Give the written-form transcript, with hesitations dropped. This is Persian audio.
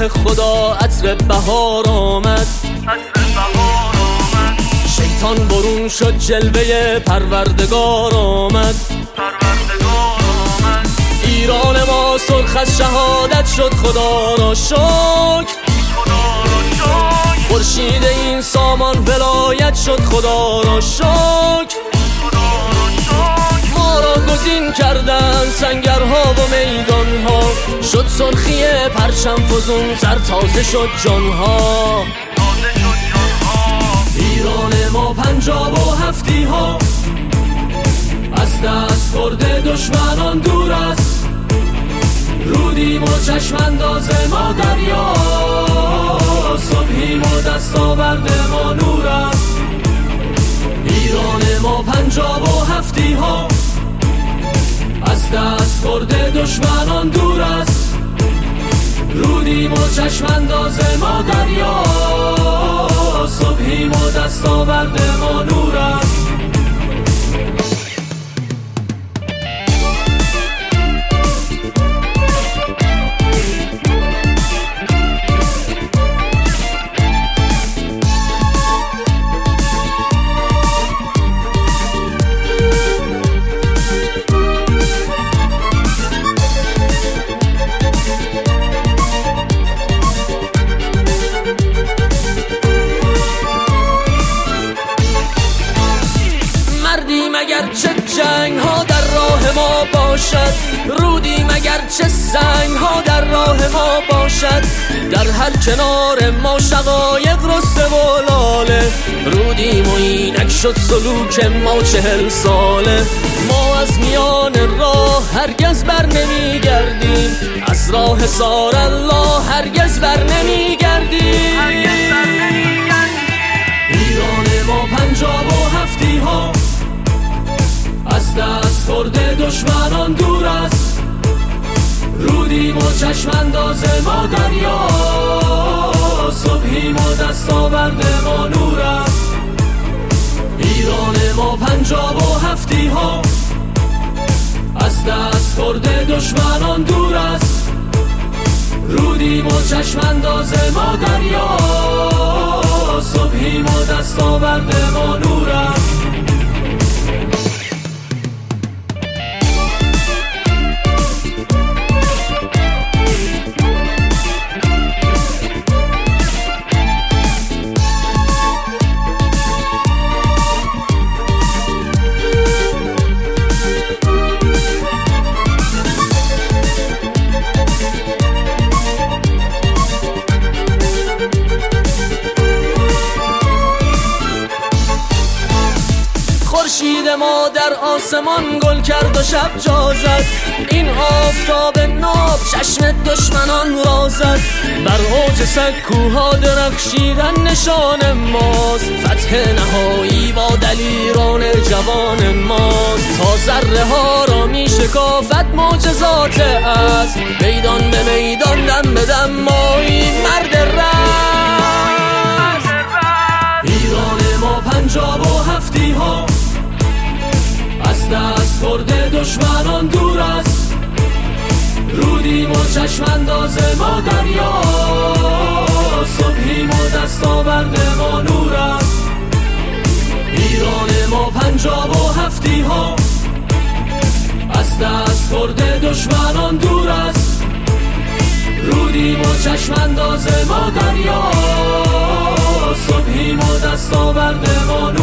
راه خدا عطر بهار آمد. شیطان برون شد جلوه پروردگار آمد. ایران ما سرخ از شهادت شد، خدا را شکر. خورشید این سامان ولایت شد، خدا را شکر. ما را گزین کردن سنگرها و میدانها، شد سرخی پرچم فزون تر، تازه شد جانها. ایران ما 57 ها از دست برده دشمنان دور است. رودیم و چشم انداز ما دریا، صبحیم و دستاورد ما نور است. ایران ما 57 ها از دست برده دشمنان دور است. رودیم و چشم انداز ما دریا، صبحیم و دستاورد ما نور است. مگر چه جنگ ها در راه ما باشد، رودی مگر چه سنگ ها در راه ما باشد. در هر کنار ما شقایق رسته و لاله، رودیم و اینک شد سلوک ما 40 ساله. ما از میان راه هرگز بر نمی گردیم، از راه سار الله هرگز بر نمی گردیم. ایران ما 57 ها از دست برده دشمنان دور است. رودیم و چشم انداز ما دریا، صبحیم و دستاورد ما نور است. ایران ما 57 ها از دست برده دشمنان دور است. رودیم و چشم انداز ما دریا، صبحیم و دستاورد ما نور است. خورشید ما در آسمان گل کرد و شب جا زد. این آفتاب ناب چشم دشمنان را زد. بر اوج سکوها درخشیدن نشان ماست. فتح نهایی با دلیران جوان ماست. تا ذره ها را می شکافت معجزات است. میدان به میدان دم به دم مایی مرد رست. ایران ما 57 ها از دست برده دشمنان دور است. رودیم و چشم انداز ما دریا، صبحیم و دستاورد ما نور است. ایران ما 57 ها از دست برده دشمنان دور است. رودیم و چشم انداز ما دریا، صبحیم و دستاورد ما نور است.